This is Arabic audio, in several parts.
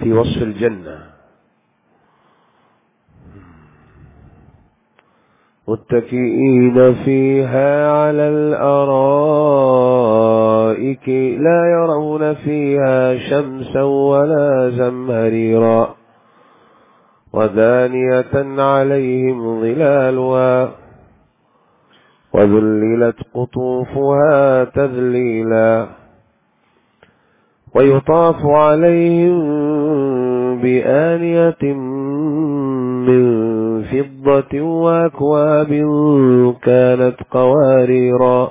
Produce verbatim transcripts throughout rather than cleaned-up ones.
في وصف الجنة: متكئين فيها على الأرائك لا يرون فيها شمسا ولا زمهريرا ودانية عليهم ظلالها وذللت قطوفها تذليلا ويطاف عليهم بآنية من فضة وأكواب كانت قواريرا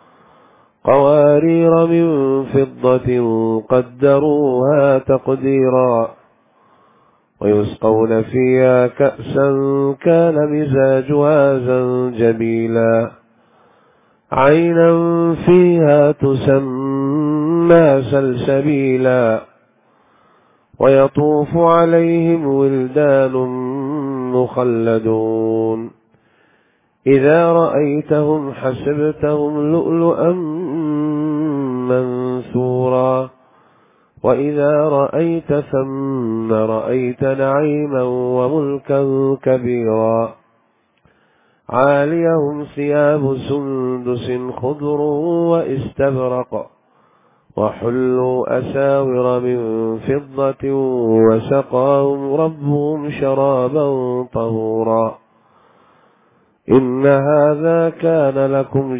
قوارير من فضة قدروها تقديرا ويسقون فيها كأسا كان مزاجها زنجبيلا عينا فيها تسمى سلسبيلا ويطوف عليهم ولدان مخلدون إذا رأيتهم حسبتهم لؤلؤا منثورا وإذا رأيت ثم رأيت نعيما وملكا كبيرا عاليهم ثياب سندس خضر واستبرق وحلوا أساور من فضة وسقاهم ربهم شرابا طهورا إن هذا كان لكم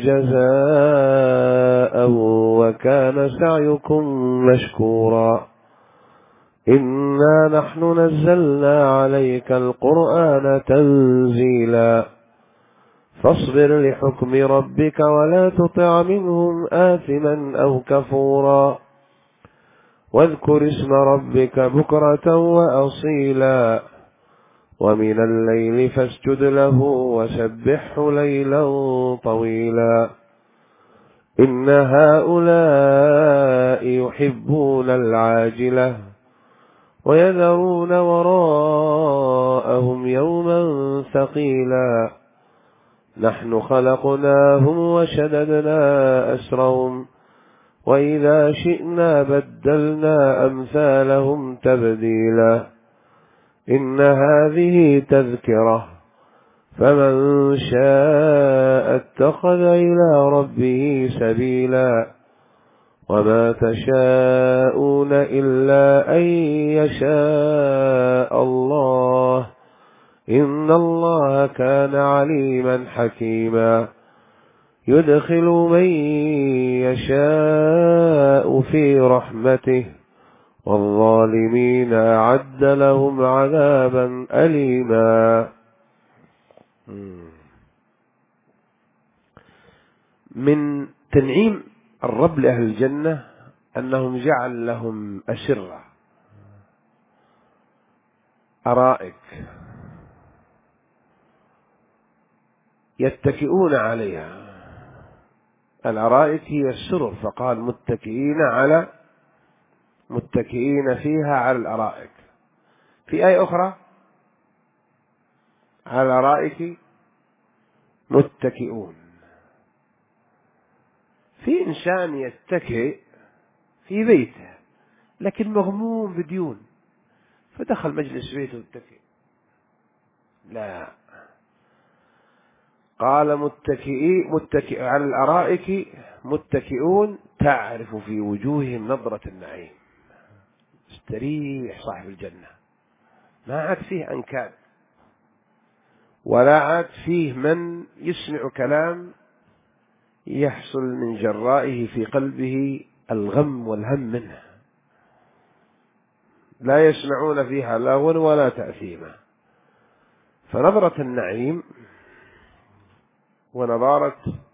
جزاء وكان سعيكم مشكورا إنا نحن نزلنا عليك القرآن تنزيلا فاصبر لحكم ربك ولا تطع منهم آثما أو كفورا واذكر اسم ربك بكرة وأصيلا ومن الليل فاسجد له وسبحه ليلا طويلا إن هؤلاء يحبون العاجلة ويذرون وراءهم يوما ثقيلا نحن خلقناهم وشددنا أسرهم وإذا شئنا بدلنا أمثالهم تبديلا إن هذه تذكرة فمن شاء اتخذ إلى ربه سبيلا وما تشاءون إلا أن يشاء الله إن الله كان عليما حكيما يدخل من يشاء في رحمته والظالمين أعد لهم عذابا أليما. من تنعيم الرب لأهل الجنة أنهم جعل لهم أسرة أرائك يتكئون عليها. الأرائك هي السرر، فقال متكئين على متكئين فيها على الأرائك. في آية أخرى على الأرائك متكئون. في إنسان يتكئ في بيته لكن مغموم بديون فدخل مجلس بيته متكئ، لا، قال متكئي متكئ على الأرائك متكئون تعرف في وجوههم نظرة النعيم. استريح صاحب الجنة، ما عاد فيه أنكاد ولا عاد فيه من يسمع كلام يحصل من جرائه في قلبه الغم والهم منه، لا يسمعون فيها لغوا ولا تأثيما. فنظرة النعيم ونظارة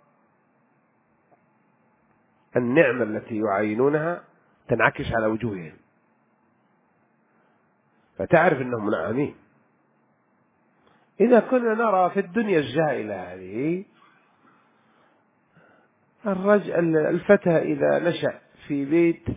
النعمة التي يعاينونها تنعكس على وجوههم فتعرف أنهم منعمين. إذا كنا نرى في الدنيا الزائلة هذه الرجل الفتى إذا نشأ في بيت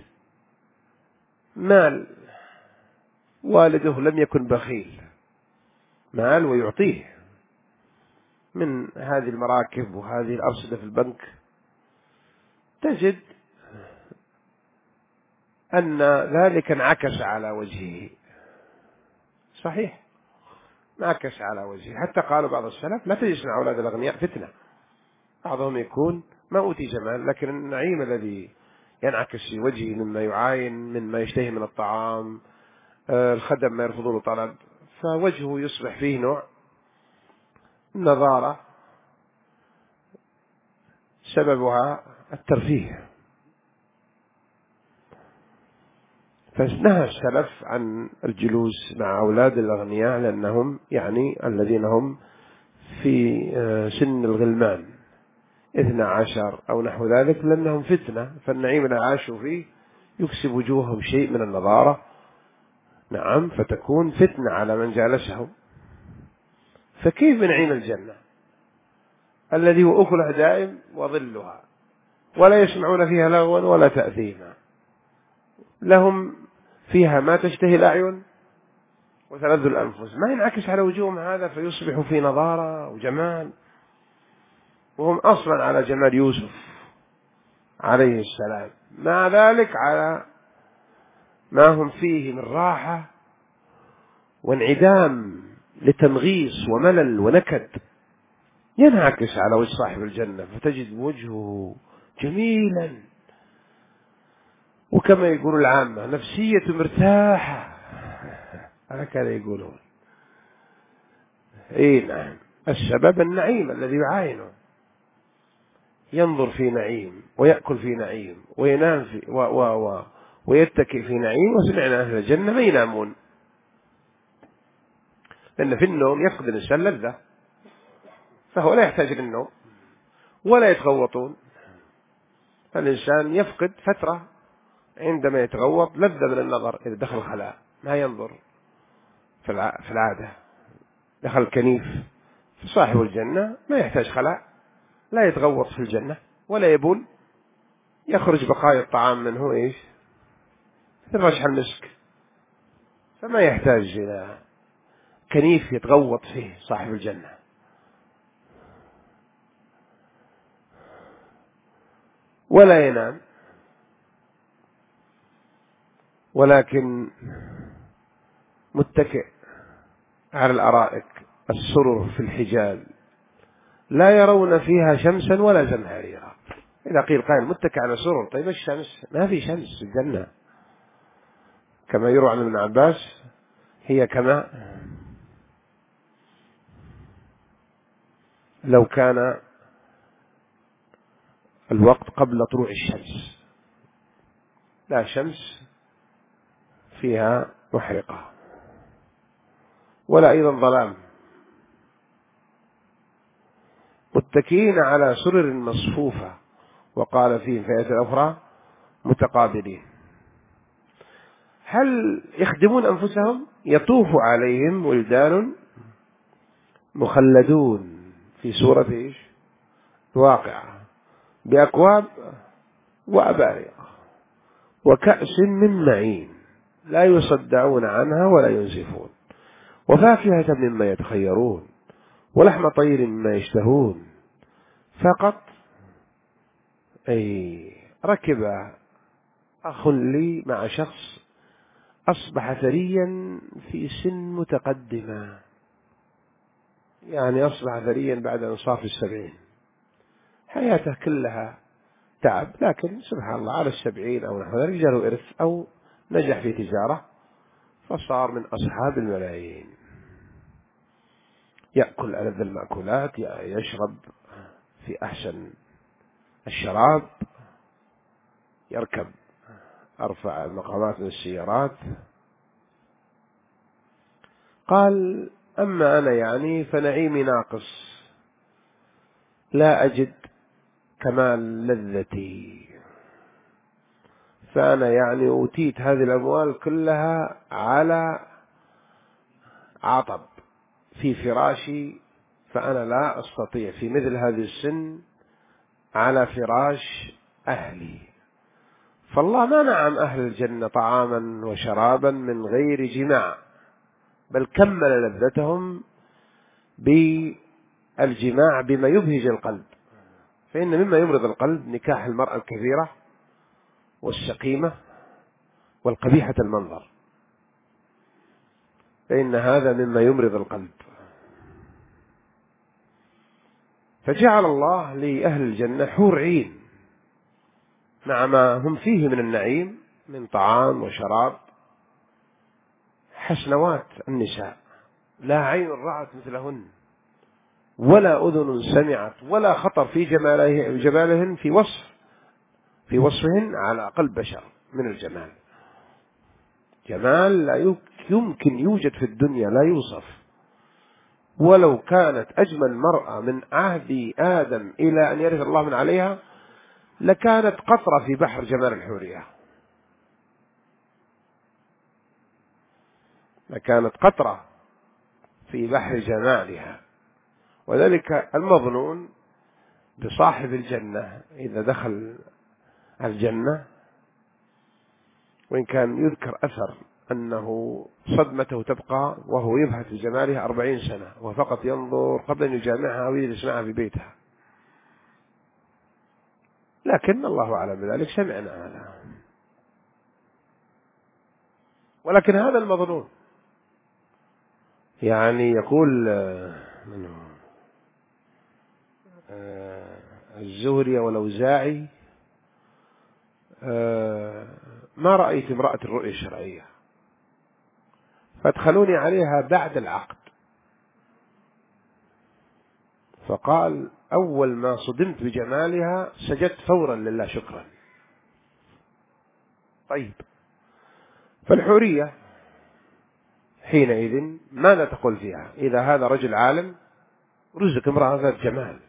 مال والده لم يكن بخيل، مال ويعطيه من هذه المراكب وهذه الأرصدة في البنك، تجد أن ذلك انعكس على وجهه. صحيح، انعكس على وجهه، حتى قالوا بعض السلف لا تجلس مع أولاد الأغنياء فتنة، بعضهم يكون ما أوتي جمال، لكن النعيم الذي ينعكس في وجهه مما يعاين، مما يشتهي من الطعام، الخدم ما يرفضون طلب، فوجهه يصبح فيه نوع نظارة سببها الترفيه. فنهى السلف عن الجلوس مع أولاد الأغنياء، لأنهم يعني الذين هم في سن الغلمان اثنى عشر أو نحو ذلك، لأنهم فتنة، فالنعيم الذي عاشوا فيه يكسب وجوههم شيء من النظارة، نعم، فتكون فتنة على من جالسهم. فكيف بنعيم الجنة الذي هو أكلها دائم وظلها، ولا يسمعون فيها لغوا ولا تأثيما، لهم فيها ما تشتهي الأعين وتلذ الأنفس، ما ينعكس على وجوههم هذا، فيصبحوا في نضارة وجمال، وهم أصلا على جمال يوسف عليه السلام، مع ذلك على ما هم فيه من راحة وانعدام لتمغيص وملل ونكد، ينعكس على وجه صاحب الجنة، فتجد وجهه جميلا، وكما يقول العامة نفسية مرتاحة، هكذا يقولون. اي نعم، السبب النعيم الذي يعاينه، ينظر في نعيم ويأكل في نعيم وينام في و و و ويتكئ في نعيم. وسمعنا أهل الجنة ما ينامون، لأن في النوم يفقد الإنسان لذة، فهو لا يحتاج للنوم ولا يتغوطون، فالإنسان يفقد فترة عندما يتغوط لذة من النظر، إذا دخل الخلاء ما ينظر في العادة، دخل الكنيف. فصاحب الجنة ما يحتاج خلاء، لا يتغوط في الجنة ولا يبول، يخرج بقايا الطعام منه إيش في رشح المسك، فما يحتاج إلى كنيف يتغوط فيه صاحب الجنة. ولا ينام، ولكن متكئ على الأرائك، السرر في الحجال، لا يرون فيها شمسا ولا زمهريرا. إذا قيل قائل متكئ على سرر، طيب الشمس؟ ما في شمس في الجنة، كما يروى عن ابن عباس هي كما لو كان الوقت قبل طلوع الشمس، لا شمس فيها محرقة ولا أيضا ظلام، متكئين على سرر مصفوفة، وقال فيه في آية أخرى متقابلين. هل يخدمون أنفسهم؟ يطوف عليهم ولدان مخلدون في سورة إيش؟ واقعة، بأكواب وأباريق وكأس من معين لا يصدعون عنها ولا ينزفون، وفاكهة مما يتخيرون، ولحم طير مما يشتهون. فقط أي ركب أخ لي مع شخص أصبح ثريا في سن متقدمة، يعني أصبح ثريا بعد انصاف السبعين، حياته كلها تعب، لكن سبحان الله على السبعين أو نحو ذلك جاء له إرث أو نجح في تجارة فصار من أصحاب الملايين، يأكل ألذ المأكولات، يشرب في أحسن الشراب، يركب أرفع المقامات من السيارات. قال أما أنا يعني فنعيمي ناقص، لا أجد كمال لذتي، فأنا يعني أوتيت هذه الأموال كلها على عطب في فراشي، فأنا لا أستطيع في مثل هذه السن على فراش أهلي. فالله ما نعم أهل الجنة طعاما وشرابا من غير جماع، بل كمل لذتهم بالجماع بما يبهج القلب، فإن مما يمرض القلب نكاح المرأة الكبيرة والسقيمة والقبيحة المنظر، فإن هذا مما يمرض القلب. فجعل الله لأهل الجنة حور عين مع ما هم فيه من النعيم من طعام وشراب، حسنوات النساء لا عين رأت مثلهن ولا أذن سمعت ولا خطر في جمالهن في وصف في وصفهن على قلب بشر من الجمال. جمال لا يمكن يوجد في الدنيا، لا يوصف. ولو كانت أجمل مرأة من عهد آدم إلى أن يرث الله من عليها لكانت قطرة في بحر جمال الحورية، لكانت قطرة في بحر جمالها. وذلك المظنون بصاحب الجنة إذا دخل الجنة، وإن كان يذكر أثر أنه صدمته تبقى وهو يبحث في جمالها أربعين سنة وفقط ينظر قبل أن يجامعها ويجلس معها في بيتها، لكن الله أعلم بذلك، سمعنا هذا. ولكن هذا المظنون يعني يقول منه الزهري والأوزاعي ما رأيت امرأة الرؤية الشرعية فادخلوني عليها بعد العقد، فقال أول ما صدمت بجمالها سجدت فورا لله شكرا. طيب، فالحورية حينئذ ماذا تقول فيها؟ إذا هذا رجل عالم رزق امرأة ذات جمال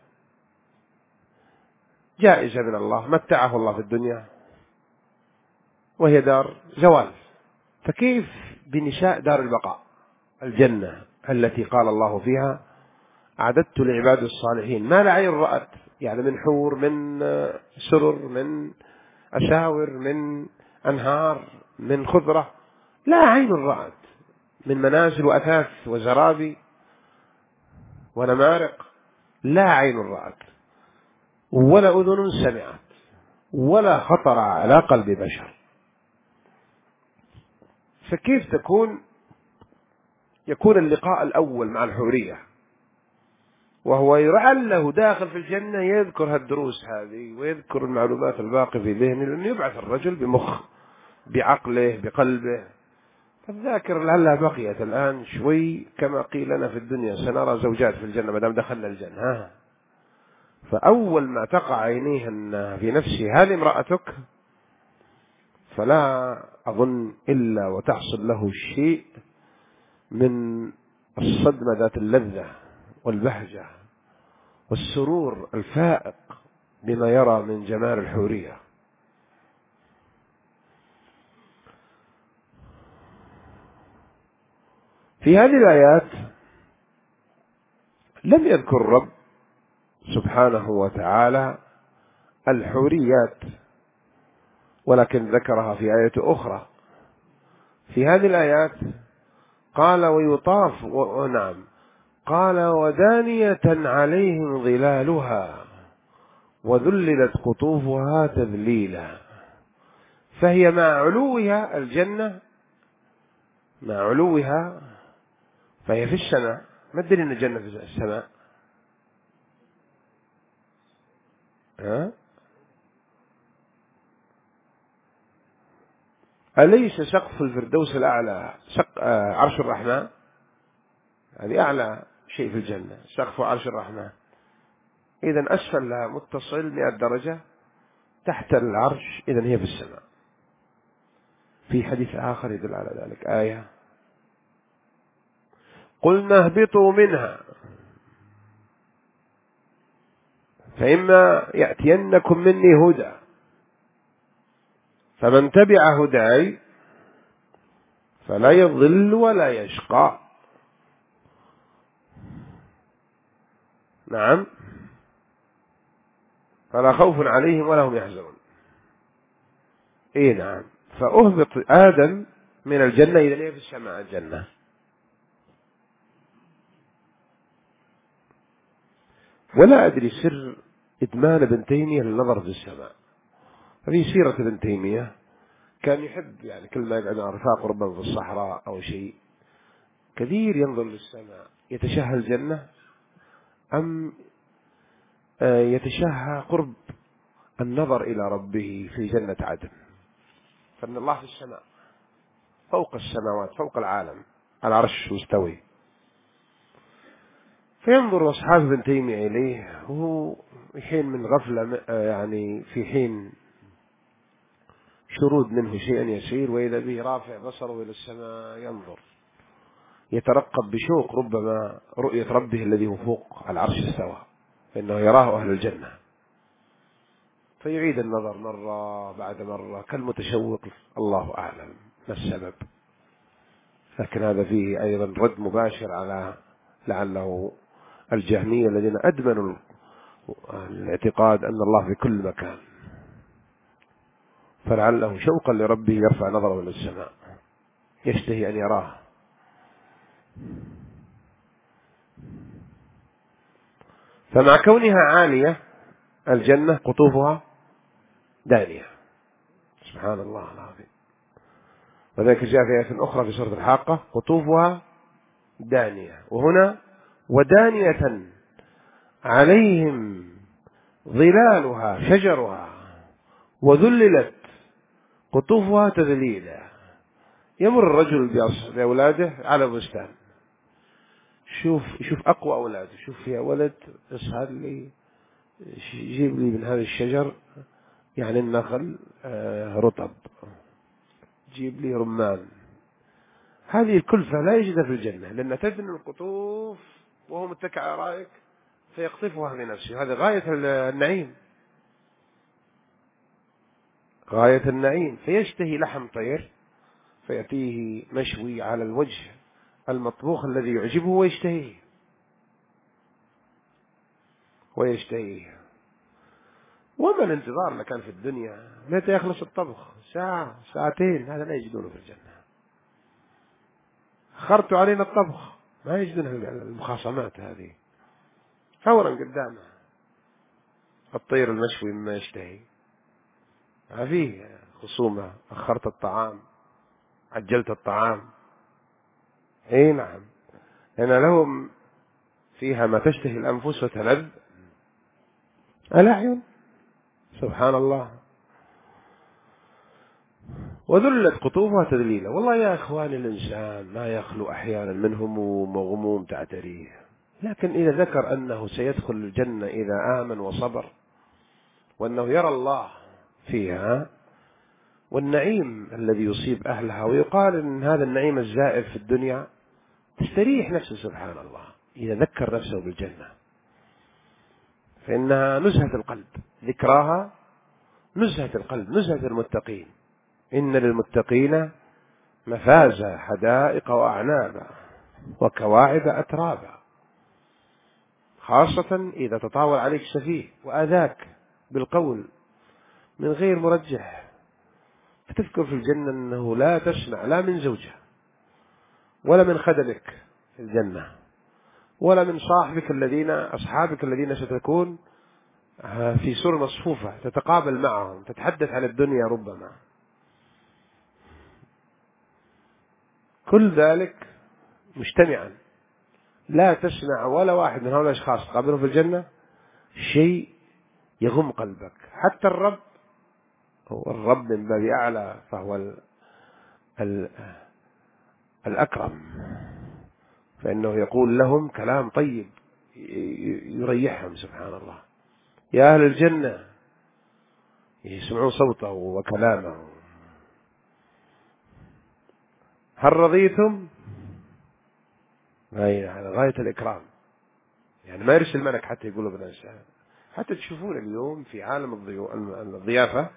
جائزة من الله، متعه الله في الدنيا وهي دار زوال، فكيف بنساء دار البقاء الجنة التي قال الله فيها أعددت لعباد الصالحين ما لا عين رأت، يعني من حور، من سرر، من أساور، من أنهار، من خضرة لا عين رأت، من منازل وأثاث وزرابي ونمارق لا عين رأت ولا أذن سمعت ولا خطر على قلب بشر. فكيف تكون يكون اللقاء الأول مع الحورية وهو لعله داخل في الجنة يذكر هالدروس هذه ويذكر المعلومات الباقية في ذهنه، لأنه يبعث الرجل بمخ بعقله بقلبه، فالذاكرة لعلها بقيت الآن شوي كما قيل لنا في الدنيا سنرى زوجات في الجنة ما دام دخلنا الجنة. ها، فأول ما تقع عينيه في نفسه هذه امرأتك فلا أظن إلا وتحصل له شيء من الصدمة ذات اللذة والبهجة والسرور الفائق بما يرى من جمال الحورية. في هذه الآيات لم يذكر الرب سبحانه وتعالى الحوريات، ولكن ذكرها في آية أخرى. في هذه الآيات قال ويطاف ونعم قال ودانية عليهم ظلالها وذللت قطوفها تذليلا، فهي مع علوها الجنة مع علوها فهي في السماء. ما الدليل أن الجنة في السماء؟ ها؟ أليس سقف الفردوس الأعلى سق... آه عرش الرحمن؟ هذه أعلى شيء في الجنة، سقف عرش الرحمن. إذن أسفل لها متصل مئة درجة، تحت العرش، إذن هي في السماء. في حديث آخر يدل على ذلك، آية قلنا اهبطوا منها فإما يأتينكم مني هدى فمن تبع هداي فلا يضل ولا يشقى. نعم، فلا خوف عليهم ولا هم يحزنون. إيه نعم، فأهبط آدم من الجنة إذا هي في السماء الجنة. ولا أدري سر إدمان ابن تيمية للنظر في السماء. في سيرة ابن تيمية كان يحب يعني كل ما يقعد مع رفاقه ربما في الصحراء أو شيء كثير ينظر للسماء، يتشهى الجنة أم يتشهى قرب النظر إلى ربه في جنة عدن. فإن الله في السماء فوق السماوات فوق العالم على عرش مستوي. فينظر أصحاب ابن تيمية إليه وهو حين من غفلة، يعني في حين شرود منه شيئا يسير، وإذا به رافع بصره إلى السماء ينظر يترقب بشوق ربما رؤية ربه الذي هو فوق العرش استوى، فإنه يراه أهل الجنة. فيعيد النظر مرة بعد مرة كالمتشوق، الله أعلم ما السبب. لكن هذا فيه أيضا رد مباشر على لعله الجهمية الذين أدمنوا الاعتقاد أن الله في كل مكان، فلعله شوقا لربه يرفع نظره إلى السماء يشتهي أن يراه. فمع كونها عالية الجنة قطوفها دانية، سبحان الله العظيم. وذلك جاء في آية أخرى في سورة الحاقة قطوفها دانية، وهنا ودانية عليهم ظلالها شجرها وذللت قطوفها تذليلا. يمر الرجل بأولاده على بستان، شوف شوف أقوى أولاده، شوف يا ولد اصهر لي، جيب لي من هذا الشجر يعني النخل رطب، جيب لي رمان. هذه الكلفة لا يجدها في الجنة، لأن تدن القطوف وهو متكئ على رأيك فيقطفها لنفسه. هذا غاية النعيم، غاية النعيم. فيشتهي لحم طير فيأتيه مشوي على الوجه المطبوخ الذي يعجبه ويشتهيه ويشتهيه. وما الانتظار اللي كان في الدنيا متى يخلص الطبخ؟ ساعة ساعتين، هذا لا يجدونه في الجنة. أخرت علينا الطبخ، ما يجدونه المخاصمات هذه فورا قدامه. الطير المشوي مما يشتهي، ما فيه خصومة، أخرت الطعام عجلت الطعام. اي نعم، لأن لهم فيها ما تشتهي الأنفس وتلذ الأعين، سبحان الله. وذلت قطوفها تذليلا. والله يا إخواني الإنسان ما يخلو أحيانا من هموم وغموم تعتريه، لكن إذا ذكر أنه سيدخل الجنة إذا آمن وصبر، وأنه يرى الله فيها والنعيم الذي يصيب أهلها، ويقال أن هذا النعيم الزائف في الدنيا، تستريح نفسه سبحان الله إذا ذكر نفسه بالجنة، فإنها نزهة القلب، ذكراها نزهة القلب، نزهة المتقين. إن للمتقين مفازا حدائق وأعنابا وكواعب أترابا. خاصة إذا تطاول عليك سفيه وآذاك بالقول من غير مرجح، فتذكر في الجنة أنه لا تسمع لا من زوجة ولا من خدمك في الجنة ولا من صاحبك الذين أصحابك الذين ستكون في سور مصفوفة تتقابل معهم تتحدث عن الدنيا ربما، كل ذلك مجتمعا. لا تسمع ولا واحد من هؤلاء الأشخاص تقابلهم في الجنة شيء يغم قلبك. حتى الرب، هو الرب من باب أعلى، فهو ال ال الأكرم، فإنه يقول لهم كلام طيب يريحهم سبحان الله. يا أهل الجنة يسمعون صوته وكلامه، هل رضيتم؟ على غاية الإكرام، يعني ما يرسل ملك حتى يقولوا بالناس. حتى تشوفون اليوم في عالم الضيافة،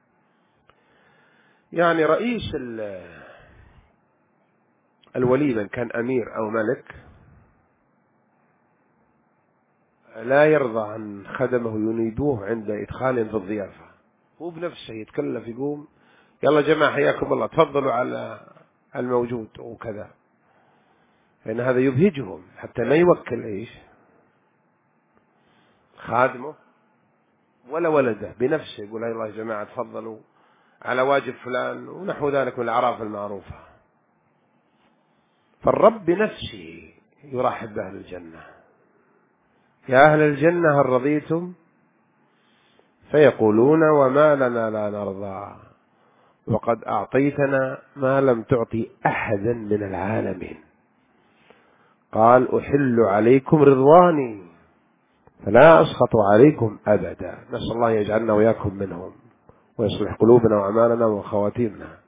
يعني رئيس الوليمة كان أمير أو ملك لا يرضى عن خدمه ينيدوه عند إدخالهم في الضيافة، هو بنفسه يتكلف يقوم يلا جماعة حياكم الله تفضلوا على الموجود وكذا، لأن هذا يبهجهم حتى ما يوكل إيش خادمه ولا ولده، بنفسه يقول يلا يا جماعة تفضلوا على واجب فلان ونحو ذلك من الأعراف المعروفة. فالرب بنفسه يرحب بأهل الجنة: يا أهل الجنة هل رضيتم؟ فيقولون: وما لنا لا نرضى، وقد أعطيتنا ما لم تعطي أحدا من العالمين. قال: أحل عليكم رضواني فلا أسخط عليكم أبدا. نسأل الله يجعلنا وياكم منهم ويصلح قلوبنا وأعمالنا وخواتيمنا.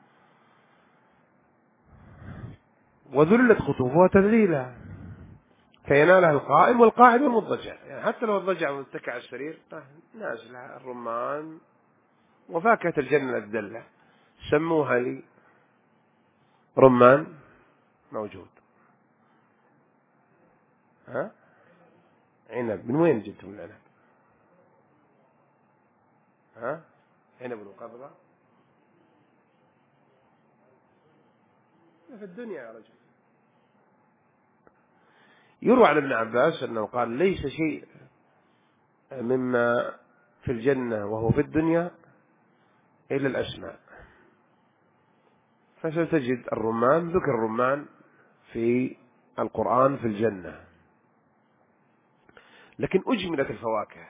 وذلت خطوفها تذليلا فينالها القائم والقاعد والمضجع، يعني حتى لو الضجع متكئ على السرير نازل الرمان وفاكهة الجنة الدلة. سموها لي رمان موجود. ها عنب، من وين جبتم العنب؟ ها عنب وقضبة في الدنيا يا رجل. يروى عن ابن عباس أنه قال: ليس شيء مما في الجنة وهو في الدنيا إلا الأسماء. فستجد الرمان، ذكر الرمان في القرآن في الجنة، لكن أجملت الفواكه.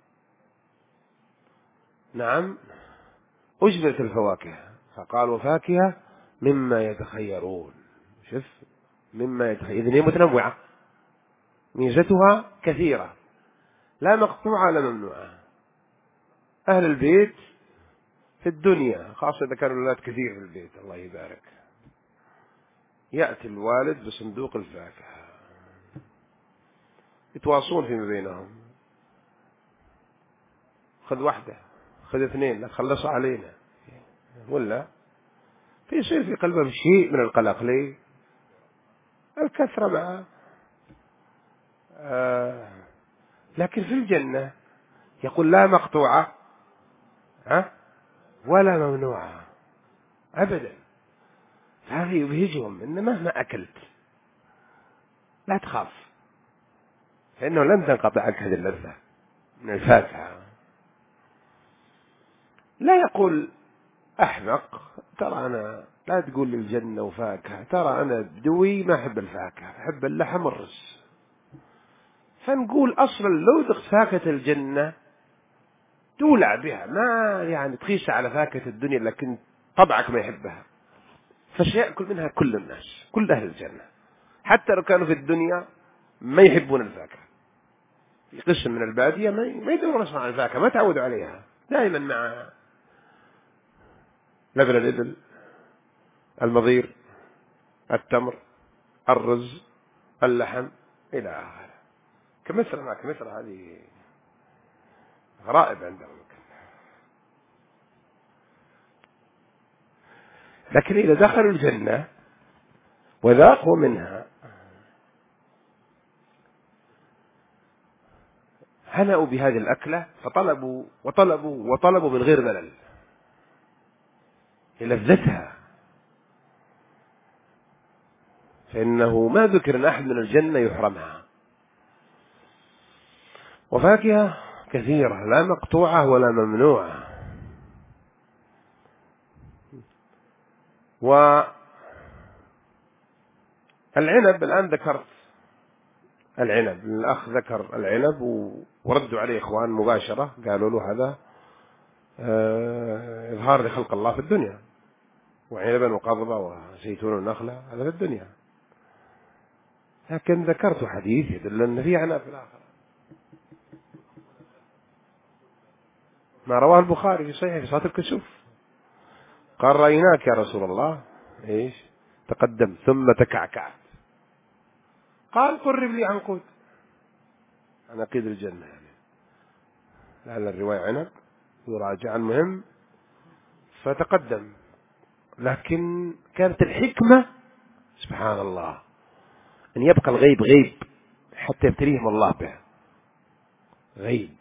نعم أجملت الفواكه، فقال: وفاكهة مما يتخيرون. شوف، مما يتخيرون، إذن هي متنوعة، ميزتها كثيرة، لا مقطوعة لا ممنوعة. أهل البيت في الدنيا، خاصة إذا كانوا الأولاد كثير في البيت، الله يبارك، يأتي الوالد بصندوق الفاكهة، يتواصون فيما بينهم: خذ واحدة، خذ اثنين، لا تخلصها علينا، ولا فيصير في قلبهم شيء من القلق. ليه؟ الكثرة معه. آه لكن في الجنة يقول: لا مقطوعة ها ولا ممنوعة أبدا. هذا يبهجهم إن مهما أكلت لا تخاف، فإنه لن تنقطع عنك هذه اللذة من الفاكهة. لا يقول أحمق: ترى أنا لا تقول لي الجنة وفاكهة، ترى أنا بدوي ما أحب الفاكهة، أحب اللحم والرز. فنقول أصلا لو ذقت فاكهة الجنة تولع بها، ما يعني تقيس على فاكهة الدنيا لكن طبعك ما يحبها. فسيأكل منها كل الناس، كل أهل الجنة، حتى لو كانوا في الدنيا ما يحبون الفاكهة. في قسم من البادية ما يدورون أصلا على الفاكهة، ما تعودوا عليها، دائما مع لبن الإبل، المضير، التمر، الرز، اللحم إلى آخره. كمثل ما كمثل هذه غرائب عندهم. لكن إذا دخلوا الجنة وذاقوا منها هنأوا بهذه الأكلة، فطلبوا وطلبوا وطلبوا من غير ملل للذتها، فإنه ما ذكر أن أحد من الجنة يحرمها. وفاكهة كثيرة لا مقطوعة ولا ممنوعة. والعنب الآن ذكرت العنب، الأخ ذكر العنب وردوا عليه إخوان مباشرة، قالوا له هذا إظهار لخلق الله في الدنيا، وعنبا وقضبا وزيتون ونخلة هذا في الدنيا. لكن ذكرت حديث يدل أن في عنب في الآخرة، ما رواه البخاري في صحيح في صلاة الكسوف. قال: رأيناك يا رسول الله إيش تقدم ثم تكعكعت. قال: قرب لي عنقود، أنا قيد الجنة، يعني لعل الرواية عنب يراجع المهم. فتقدم، لكن كانت الحكمة سبحان الله أن يبقى الغيب غيب حتى يبتليهم الله به، غيب.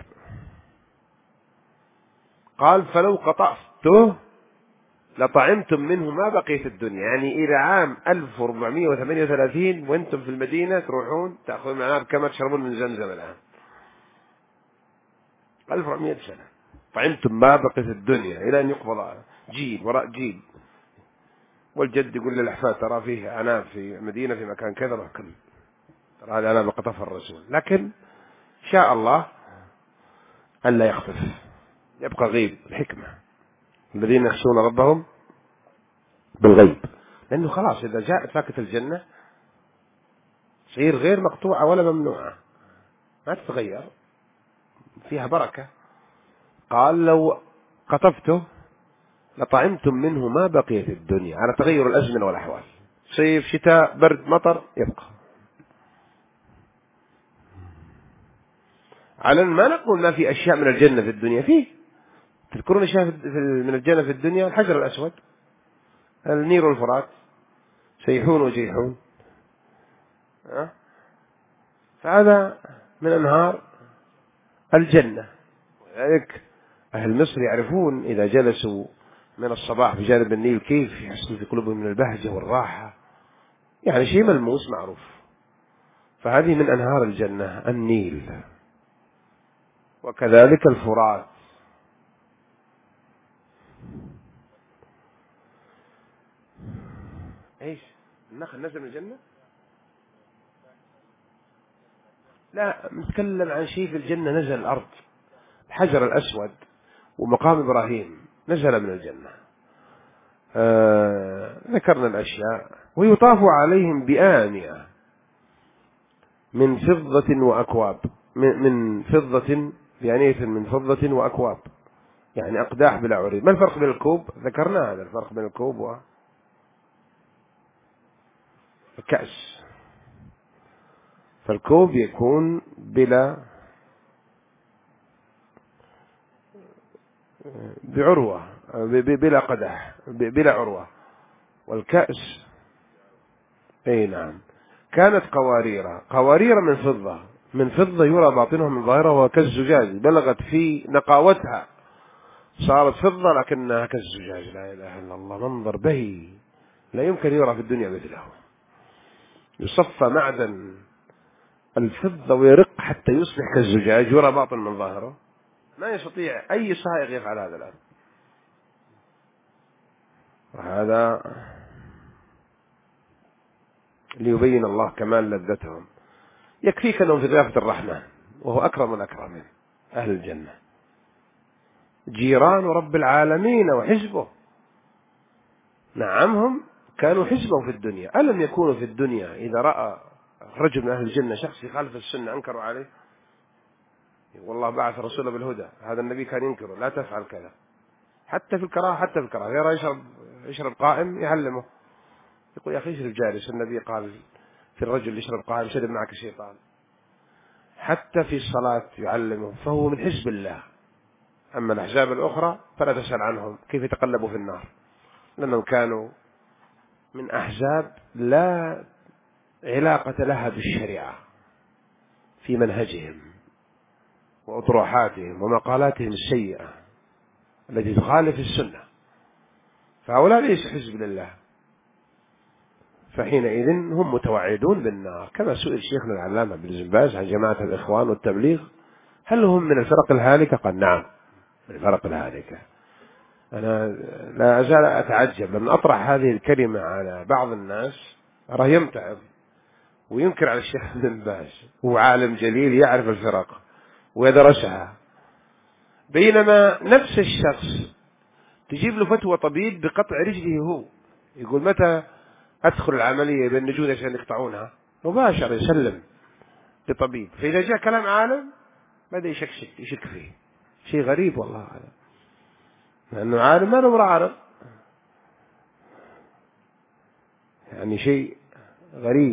قال: فلو قطعته لطعمتم منه ما بقي في الدنيا، يعني إلى عام ألف وأربعمائة وثمانية وثلاثين وأنتم في المدينة تروحون تأخذون معنا كما تشربون من زمزم الآن، ألف وأربعمائة سنة طعمتم ما بقي في الدنيا إلى أن يقبض جيل وراء جيل، والجد يقول للأحفاد ترى فيه عناب في مدينة في مكان كذا روح كل، ترى هذا عناب قطفه الرسول، لكن شاء الله ألا يخطف، يبقى غيب الحكمة. الذين يخشون ربهم بالغيب، لأنه خلاص إذا جاءت فاكهة الجنة تصير غير مقطوعة ولا ممنوعة، ما تتغير، فيها بركة. قال لو قطفته لطعمتم منه ما بقي في الدنيا، على تغير الأزمنة والأحوال، صيف شتاء برد مطر يبقى. على ما نقول ما في أشياء من الجنة في الدنيا، فيه تذكرون أشياء من الجنة في الدنيا، الحجر الأسود، النيل والفرات، سيحون وجيحون، أه؟ فهذا من أنهار الجنة. ولذلك أهل مصر يعرفون إذا جلسوا من الصباح بجانب النيل كيف يحصل في قلوبهم من البهجة والراحة، يعني شيء ملموس معروف. فهذه من أنهار الجنة النيل، وكذلك الفرات. ايش النخل نزل من الجنة؟ لا، نتكلم عن شيء في الجنة نزل الأرض، الحجر الأسود ومقام إبراهيم نزل من الجنة. آه ذكرنا الأشياء. ويطاف عليهم بآنية من فضة وأكواب، من, من فضة بآنية من فضة وأكواب، يعني أقداح بلا عريض. ما الفرق بين الكوب؟ ذكرنا هذا الفرق بين الكوب والكأس. فالكوب يكون بلا بعروة، بلا قدح، بلا عروة. والكأس اي نعم كانت قوارير، قوارير من فضة، من فضة يرى باطنها من ظاهرها، وهو كالزجاج، بلغت في نقاوتها صارت فضة لكنها كالزجاج. لا إله إلا الله، منظر بهي لا يمكن يرى في الدنيا مثله. يصفى معدن الفضة ويرق حتى يصبح كالزجاج، يرى باطن من ظاهره، ما يستطيع أي صائغ يفعل هذا الآن. وهذا ليبين الله كمال لذتهم. يكفيك أنهم في ضيافة الرحمن، وهو أكرم الأكرمين، أهل الجنة جيران رب العالمين وحزبه. نعم هم كانوا حزبه في الدنيا. ألم يكونوا في الدنيا إذا رأى رجل من أهل الجنة شخص يخالف السنة أنكروا عليه؟ والله بعث رسوله بالهدى، هذا النبي كان ينكره، لا تفعل كذا، حتى في الكراهة، حتى في الكراهة يرى يشرب يشرب قائم يعلمه، يقول يا أخي اشرب جالس، النبي قال في الرجل يشرب قائم شرب معك الشيطان. حتى في الصلاة يعلمه، فهو من حزب الله. أما الأحزاب الأخرى فلا تسأل عنهم كيف يتقلبوا في النار، لأنهم كانوا من أحزاب لا علاقة لها بالشريعة في منهجهم وأطروحاتهم ومقالاتهم السيئة التي تخالف السنة، فهؤلاء ليس حزب لله. فحينئذ هم متوعدون بالنار. كما سئل شيخنا العلامة بن باز عن جماعة الإخوان والتبليغ هل هم من الفرق الهالكة؟ قال نعم من الفرق الهالكة. أنا لا أزال أتعجب لما أطرح هذه الكلمة على بعض الناس، راه يمتعض وينكر على الشيخ بن باز، هو عالم جليل يعرف الفرق ويدرسها، بينما نفس الشخص تجيب له فتوى طبيب بقطع رجله، هو يقول متى أدخل العملية بين النجود عشان يقطعونها، مباشر يسلم لطبيب. فإذا جاء كلام عالم بدأ يشكشك يشك فيه، شيء غريب والله هذا، لأنه عالم ما نمر عارض، يعني شيء غريب.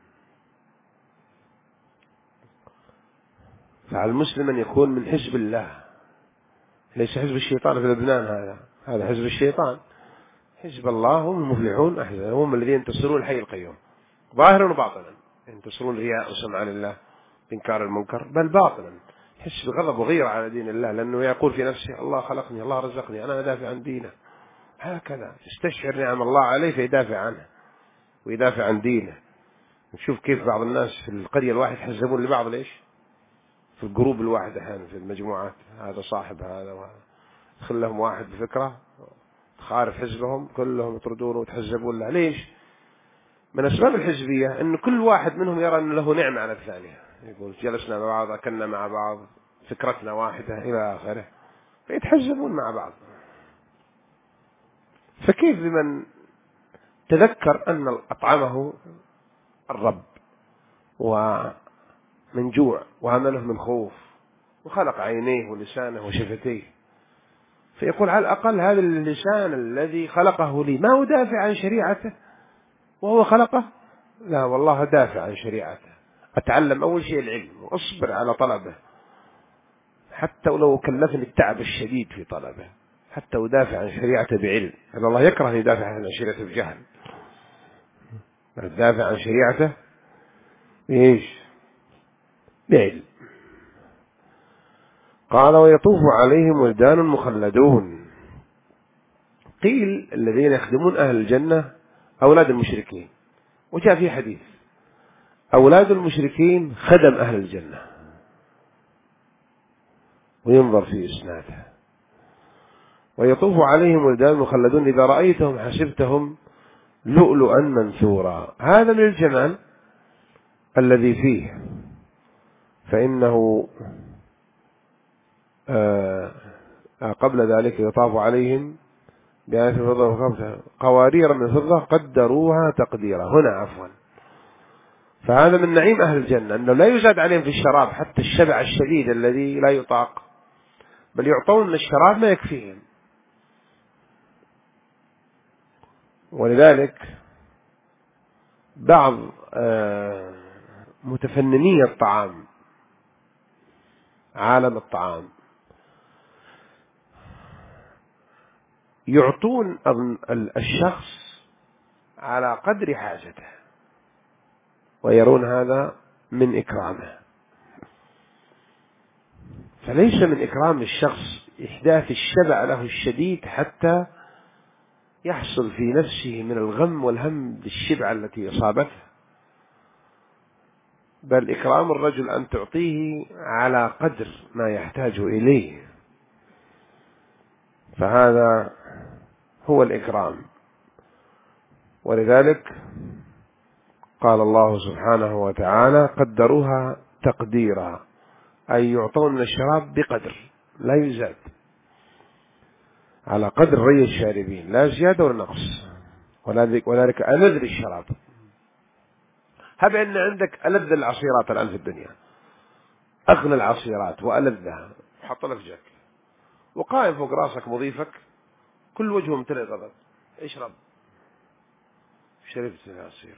فعلى المسلم أن يكون من حزب الله، ليس حزب الشيطان في لبنان، هذا هذا حزب الشيطان. حزب الله هم المفلحون أحزاب، هم الذين ينتصرون الحي القيوم ظاهرا وباطنا، ينتصرون رياء وسمعا لله بإنكار المنكر، بل باطنا حس بغضب وغيرة على دين الله، لأنه يقول في نفسه الله خلقني، الله رزقني، أنا أدافع عن دينه، هكذا يستشعر نعم الله عليه فيدافع عنه ويدافع عن دينه. نشوف كيف بعض الناس في القرية الواحد يحزبون لبعض، ليش؟ في الجروب الواحد أحيانا في المجموعات، هذا صاحب هذا وهذا، دخل لهم واحد بفكرة خارف حزبهم كلهم يطردون ويتحزبون له. ليش؟ من أسباب الحزبية أن كل واحد منهم يرى أن له نعمة على الثانية، يقول جلسنا مع بعض، أكلنا مع بعض، فكرتنا واحدة إلى آخره، فيتحزبون مع بعض. فكيف بمن تذكر أن أطعمه الرب ومن جوع وأمنه من خوف وخلق عينيه ولسانه وشفتيه، فيقول على الأقل هذا اللسان الذي خلقه لي ما هو دافع عن شريعته وهو خلقه؟ لا والله دافع عن شريعته. أتعلم أول شيء العلم وأصبر على طلبه حتى ولو كلفني التعب الشديد في طلبه، حتى ودافع عن شريعته بعلم، لأن الله يكره أن يدافع عن شريعته بجهل، يدافع عن شريعته بإيش؟ بعلم. قال ويطوف عليهم ولدان مخلدون. قيل الذين يخدمون أهل الجنة أولاد المشركين، وجاء في حديث أولاد المشركين خدم أهل الجنة، وينظر في إسناده. ويطوف عليهم ولدان مخلدون إذا رأيتهم حسبتهم لؤلؤا منثورا. هذا من الجمال الذي فيه، فإنه آه قبل ذلك يطاف عليهم بآيات الفضة قوارير من فضة قدروها تقديرا. هنا عفوا، فهذا من نعيم أهل الجنة أنه لا يزاد عليهم في الشراب حتى الشبع الشديد الذي لا يطاق، بل يعطون من الشراب ما يكفيهم. ولذلك بعض متفنني الطعام، عالم الطعام، يعطون الشخص على قدر حاجته ويرون هذا من إكرامه. فليس من إكرام الشخص إحداث الشبع له الشديد حتى يحصل في نفسه من الغم والهم بالشبع التي أصابته، بل إكرام الرجل أن تعطيه على قدر ما يحتاج إليه، فهذا هو الإكرام. ولذلك قال الله سبحانه وتعالى قدروها تقديرا، أي يعطون من الشراب بقدر لا يزاد، على قدر ري الشاربين، لا زيادة ولا نقص. وذلك ألذ الشراب. هب أن عندك ألذ العصيرات الآن في الدنيا، أغنى العصيرات وألذها، حط لك جاك وقائم فوق راسك مضيفك كل وجهه ممتلئ غضب، اشرب، شربت العصير،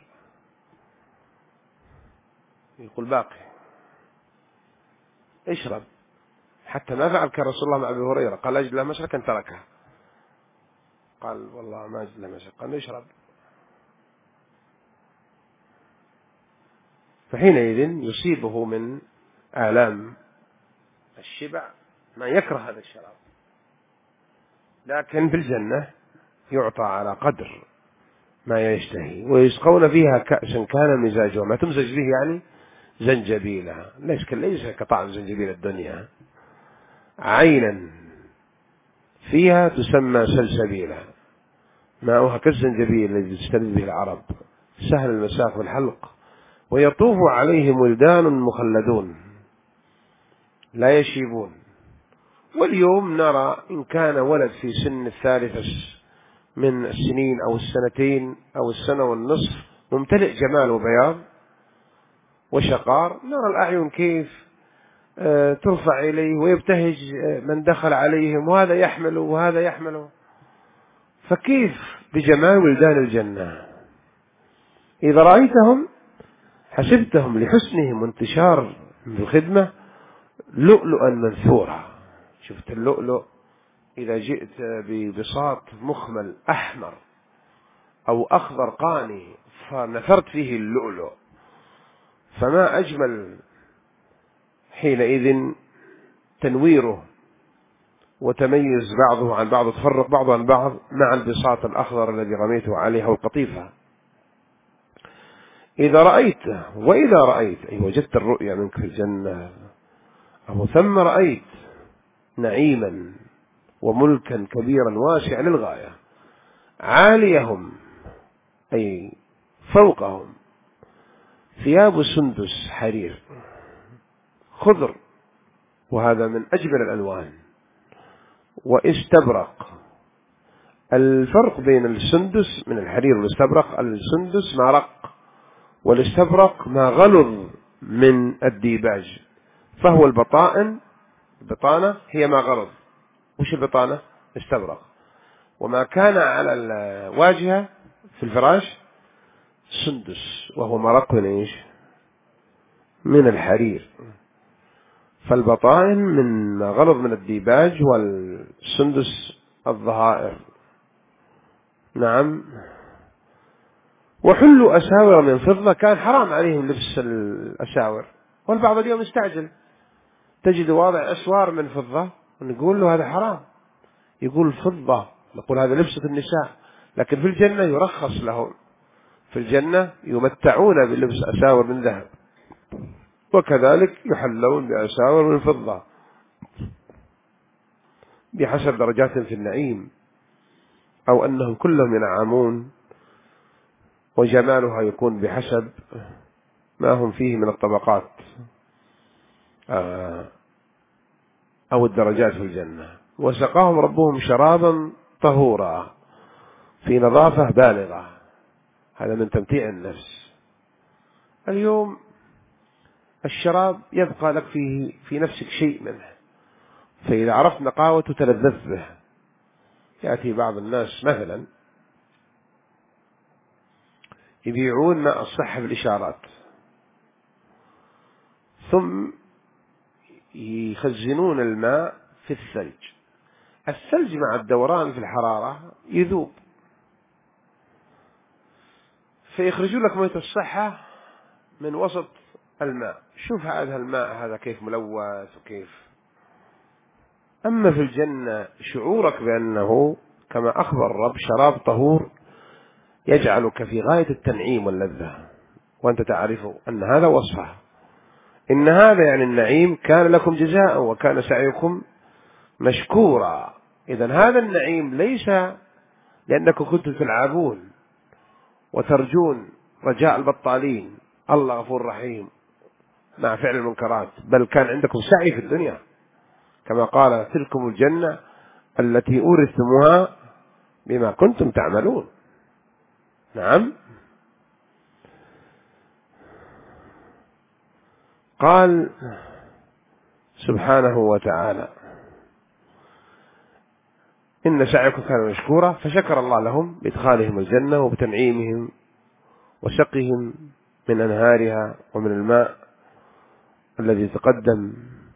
يقول باقي، اشرب، حتى ما فعل كرسول الله مع أبي هريرة، قال أجد له مسلكا تركه، قال والله ما أجد له مسلك، قال اشرب. فحينئذ يصيبه من آلام الشبع ما يكره هذا الشراب، لكن في الجنة يعطى على قدر ما يشتهي. ويسقون فيها كأسا كان مزاجها، ما تمزج به يعني زنجبيلها، ليس ليس كطعم زنجبيل الدنيا، عينا فيها تسمى سلسبيلا، ماؤها كالزنجبيل الذي تستلذ به العرب، سهل المساق والحلق. ويطوف عليهم ولدان مخلدون لا يشيبون. واليوم نرى إن كان ولد في سن الثالثة من السنين أو السنتين أو السنة والنصف ممتلئ جمال وبياض وشقار، نرى الأعين كيف ترفع إليه ويبتهج من دخل عليهم، وهذا يحمله وهذا يحمله. فكيف بجمال ولدان الجنة؟ إذا رأيتهم حسبتهم لحسنهم وانتشار الخدمة لؤلؤا منثورا. شفت اللؤلؤ إذا جئت ببساط مخمل أحمر أو أخضر قاني فنثرت فيه اللؤلؤ، فما أجمل حينئذ تنويره وتميز بعضه عن بعض، تفرق بعضه عن بعض مع البساط الأخضر الذي رميته عليه أو القطيفة. إذا رأيت وإذا رأيت أي وجدت الرؤيا منك في الجنة، أو ثم رأيت نعيما وملكا كبيرا واسعا للغاية. عاليهم أي فوقهم ثياب سندس حرير خضر، وهذا من أجمل الألوان، واستبرق. الفرق بين السندس من الحرير والاستبرق، السندس ما رق، والاستبرق ما غلظ من الديباج، فهو البطائن، البطانة هي ما غلظ. وش البطانة؟ استبرق. وما كان على الواجهة في الفراش سندس، وهو مرق من ايش؟ من الحرير. فالبطائن من ما غلظ من الديباج، والسندس الظهائر. نعم. وحلوا أساور من فضة، كان حرام عليهم لبس الأساور، والبعض اليوم يستعجل، تجد واضع أسوار من فضة ونقول له هذا حرام، يقول فضة، نقول هذا لبسة النساء، لكن في الجنة يرخص لهم، في الجنة يمتعون بلبس أساور من ذهب، وكذلك يحلون بأساور من فضة بحسب درجات في النعيم، أو أنهم كلهم ينعمون، وجمالها يكون بحسب ما هم فيه من الطبقات أو الدرجات في الجنة. وسقاهم ربهم شرابا طهورا في نظافة بالغة، هذا من تمتيع النفس. اليوم الشراب يبقى لك فيه في نفسك شيء منه، فإذا عرفت نقاوته تلذذ به. يأتي بعض الناس مثلا يبيعون ماء الصحة بالإشارات، ثم يخزنون الماء في الثلج، الثلج مع الدوران في الحرارة يذوب، فيخرجون لك مية الصحة من وسط الماء. شوف هذا الماء هذا كيف ملوث وكيف. أما في الجنة شعورك بأنه كما أخبر الرب شراب طهور يجعلك في غاية التنعيم واللذة، وأنت تعرف أن هذا وصفه، إن هذا يعني النعيم كان لكم جزاء وكان سعيكم مشكورا. إذن هذا النعيم ليس لأنكم كنتم تلعبون وترجون رجاء البطالين الله غفور رحيم مع فعل المنكرات، بل كان عندكم سعي في الدنيا، كما قال تلكم الجنة التي أورثتموها بما كنتم تعملون. نعم. قال سبحانه وتعالى إن سعيكم كان مشكورا، فشكر الله لهم بإدخالهم الجنة وبتنعيمهم وسقهم من أنهارها ومن الماء الذي تقدم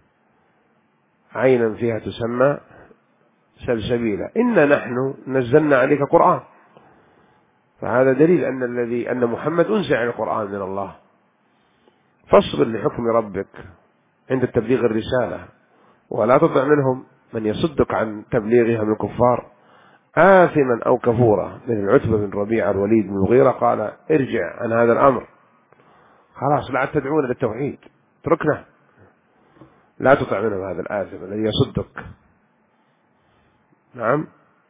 عينا فيها تسمى سلسبيلا. إنا نحن نزلنا عليك قرآن، فهذا دليل أن الذي أن محمد أنزل على القرآن من الله. فاصبر لحكم ربك عند تبليغ الرسالة، ولا تطع منهم من يصدك عن تبليغها من الكفار آثما أو كفورا. من العتبة بن ربيعة الوليد بن المغيرة قال ارجع عن هذا الأمر، خلاص لا تدعون للتوحيد، اتركنا، لا تطع منهم هذا الآثم الذي يصدك. نعم.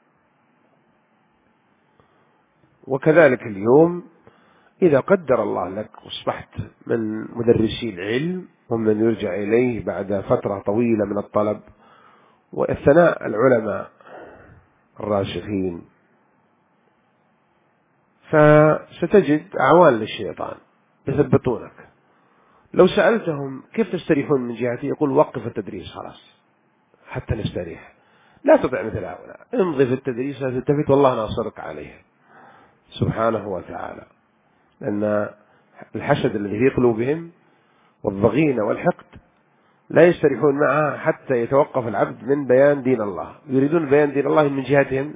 وكذلك اليوم إذا قدر الله لك واصبحت من مدرسي العلم ومن يرجع إليه بعد فترة طويلة من الطلب والثناء العلماء الراسخين، فستجد أعوان للشيطان يثبطونك. لو سألتهم كيف تستريحون من جهتي يقول وقف التدريس خلاص حتى نستريح. لا تطع مثل هؤلاء، امضي في التدريس لا تلتفت والله ناصرك عليه سبحانه وتعالى. لأن الحسد الذي في قلوبهم والضغينة والحقد لا يستريحون معها حتى يتوقف العبد من بيان دين الله. يريدون بيان دين الله من جهتهم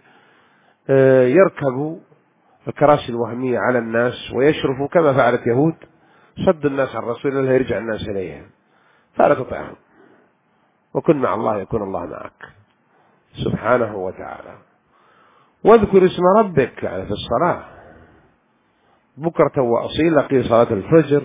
ليركبوا الكراسي الوهمية على الناس ويشرفوا كما فعلت يهود، صد الناس عن رسول الله يرجع الناس إليهم، فلا تطعهم، وكن مع الله يكون الله معك سبحانه وتعالى. واذكر اسم ربك يعني في الصلاة بكرة وأصيلا، قيل صلاة الفجر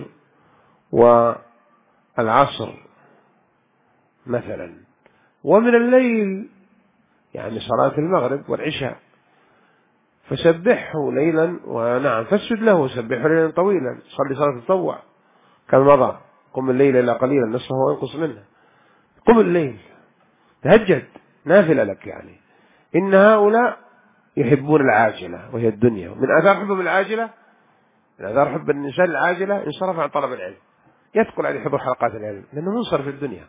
والعصر مثلا، ومن الليل يعني صلاة المغرب والعشاء. فسبحه ليلا، ونعم فاسجد له وسبحه ليلا طويلا، صلي صلاة التطوع كما مضى، قم الليل إلا قليلا نصفه وانقص منه، قم الليل تهجد نافلة لك يعني. إن هؤلاء يحبون العاجلة وهي الدنيا، من آثار حبهم العاجلة، من آثار حب الإنسان العاجلة انصرف عن طلب العلم، يثقل عليه حضور حلقات العلم لأنه منصرف في الدنيا،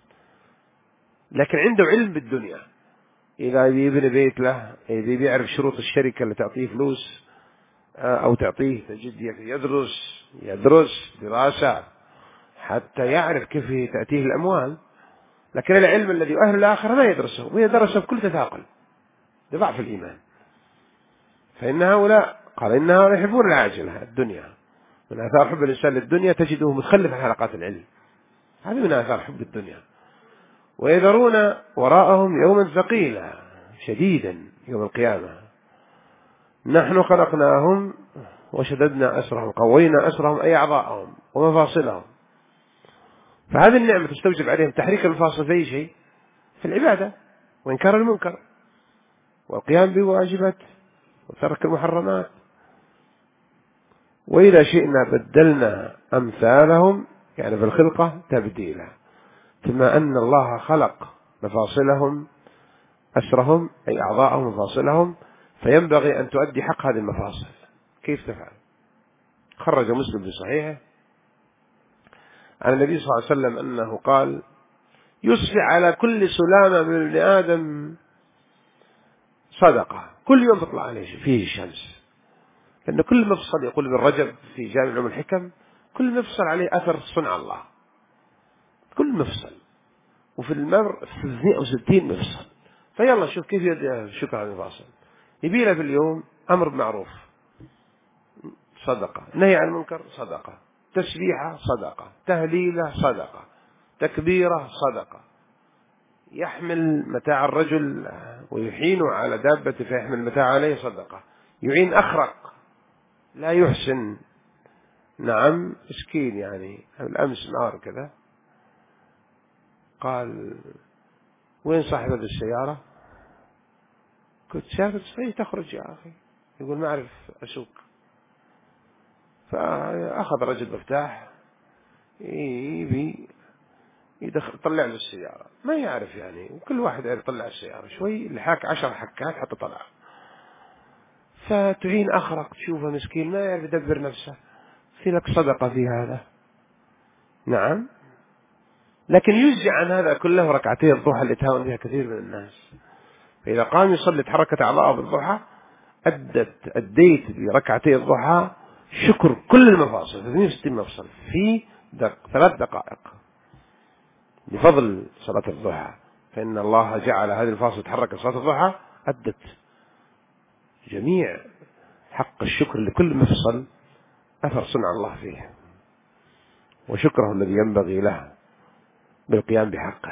لكن عنده علم بالدنيا. إذا يبني بيت له، إذا بيعرف شروط الشركة اللي تعطيه فلوس أو تعطيه، تجد يدرس يدرس دراسة حتى يعرف كيف تأتيه الأموال. لكن العلم الذي أهل الآخرة ما يدرسه، ويدرسه بكل تثاقل لضعف الإيمان. فإن هؤلاء قال إن هؤلاء يحبون العاجلة الدنيا، من آثار حب الإنسان للدنيا تجده متخلف عن حلقات العلم، هذه من آثار حب الدنيا. ويذرون وراءهم يوما ثقيلا شديدا يوم القيامة، نحن خلقناهم وشددنا أسرهم، قوينا أسرهم أي أعضاءهم ومفاصلهم. فهذه النعمة تستوجب عليهم تحريك المفاصل في أي شيء، في العبادة وإنكار المنكر والقيام بواجبات وترك المحرمات. وإذا شئنا بدلنا أمثالهم، يعني في الخلقة تبديلا، كما أن الله خلق مفاصلهم أسرهم أي أعضاءهم ومفاصلهم، فينبغي أن تؤدي حق هذه المفاصل. كيف تفعل؟ خرج مسلم في صحيحه عن النبي صلى الله عليه وسلم أنه قال: يصبح على كل سلامة من ابن آدم صدقة، كل يوم تطلع عليه فيه الشمس، لأن كل مفصل، يقول ابن رجب في جامع علوم الحكم، كل مفصل عليه أثر صنع الله، كل مفصل، وفي المر في اثنين وستين مفصل. فيلا شوف كيف شكر هذا المفاصل. يبيله في اليوم أمر بمعروف صدقة، نهي عن المنكر صدقة، تسبيحة صدقة، تهليلة صدقة، تكبيرة صدقة، يحمل متاع الرجل ويحين على دابته فيحمل متاع عليه صدقة، يعين أخرق لا يحسن، نعم مسكين يعني. الأمس نهار كذا قال: وين صاحبة السيارة؟ كنت شافت صحيح تخرج يا أخي، يقول ما أعرف أسوق. فأخذ رجل مفتاح يبي يدخل طلع له السيارة، ما يعرف يعني، وكل واحد يطلع السيارة شوي، لحاك عشر حكات حتى طلع. فتعين أخرق تشوفه مسكين ما يعرف يدبر نفسه، في لك صدقة في هذا، نعم. لكن يجزي عن هذا كله ركعتين الضحى اللي تهاون بها كثير من الناس. فإذا قام يصلي تحركت أعضاءه بالضحى، أدت أديت بركعتي الضحى شكر كل المفاصل اثنين وستين مفصل في دق ثلاث دقائق بفضل صلاة الضحى. فإن الله جعل هذه المفاصل تحرك صلاة الضحى، أدت جميع حق الشكر لكل مفصل أثر صنع الله فيه، وشكره الذي ينبغي له بالقيام بحقه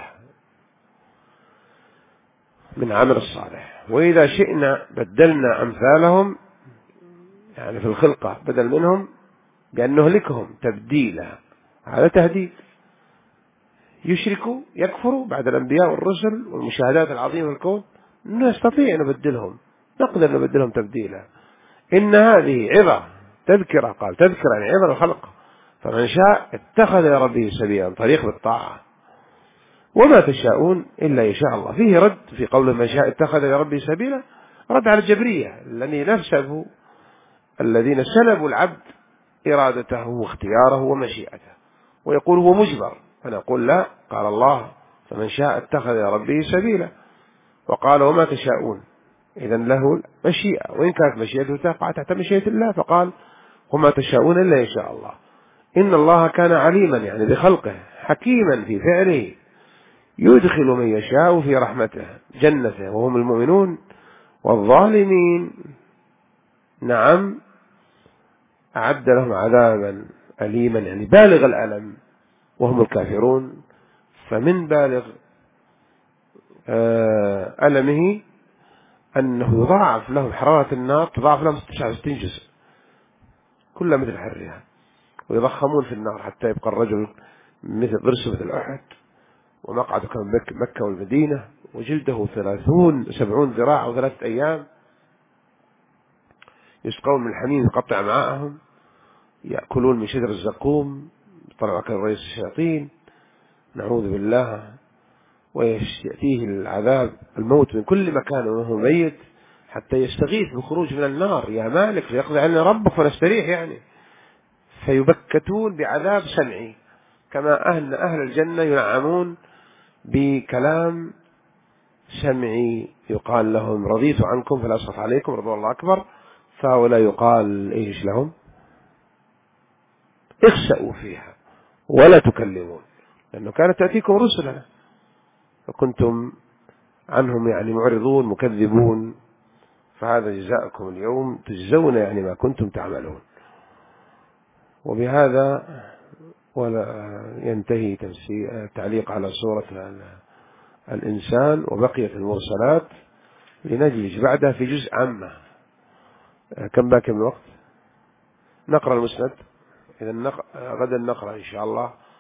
من عمل الصالح. وإذا شئنا بدلنا أمثالهم، يعني في الخلقة بدل منهم بأن نهلكهم تبديلا، هذا تهديد. يشركوا يكفروا بعد الأنبياء والرسل والمشاهدات العظيمة في الكون، نستطيع أن نبدلهم، نقدر نبدلهم تبديلا. إن هذه عظة تذكرة، قال تذكرة يعني عظة الخلق، فمن شاء اتخذ إلى ربه سبيلا، طريق بالطاعة. وما تشاءون إلا يشاء الله، فيه رد في قوله من شاء اتخذ إلى ربه سبيلا، رد على الجبرية الذين نفسه الذين سلبوا العبد إرادته واختياره ومشيئته، ويقول هو مجبر. فنقول لا، قال الله فمن شاء اتخذ إلى ربه سبيلا، وقال وما تشاءون، إذن له مشيئة، وإن كانت مشيئته تقع تحت مشيئة الله، فقال وما تشاءون إلا يشاء الله. إن الله كان عليما يعني بخلقه، حكيما في فعله، يدخل من يشاء في رحمته جنته وهم المؤمنون، والظالمين نعم أعد لهم عذابا أليما يعني بالغ الألم وهم الكافرون. فمن بالغ ألمه أنه يضاعف لهم حرارة النار، تضاعف لهم تسعة وستين جزء كلها مثل حرها، ويضخمون في النار حتى يبقى الرجل مثل ضرسه مثل أحد، ومقعده كان مكة والمدينة، وجلده ثلاثون سبعون ذراع أو ثلاثة أيام. يسقون من الحميم يقطع معاهم، يأكلون من شجر الزقوم طلع كان رئيس الشياطين، نعوذ بالله. ويأتيه العذاب الموت من كل مكان وهو ميت حتى يستغيث بالخروج من النار، يا مالك فيقضي علينا ربك فنستريح يعني. فيبكتون بعذاب سمعي كما أهل أهل الجنة ينعمون بكلام سمعي، يقال لهم رضيت عنكم فلا أسخط عليكم رضوان الله أكبر. فهؤلاء يقال إيش لهم؟ اخسأوا فيها ولا تكلمون، لأنه كانت تأتيكم رسلنا فكنتم عنهم يعني معرضون مكذبون، فهذا جزاءكم اليوم تجزون يعني ما كنتم تعملون. وبهذا ولا ينتهي تعليق على سورة الإنسان. وبقيت المرسلات لنجلس بعدها في جزء عامة. كم باقي من الوقت؟ نقرأ المسند إذا نق... غدا نقرأ إن شاء الله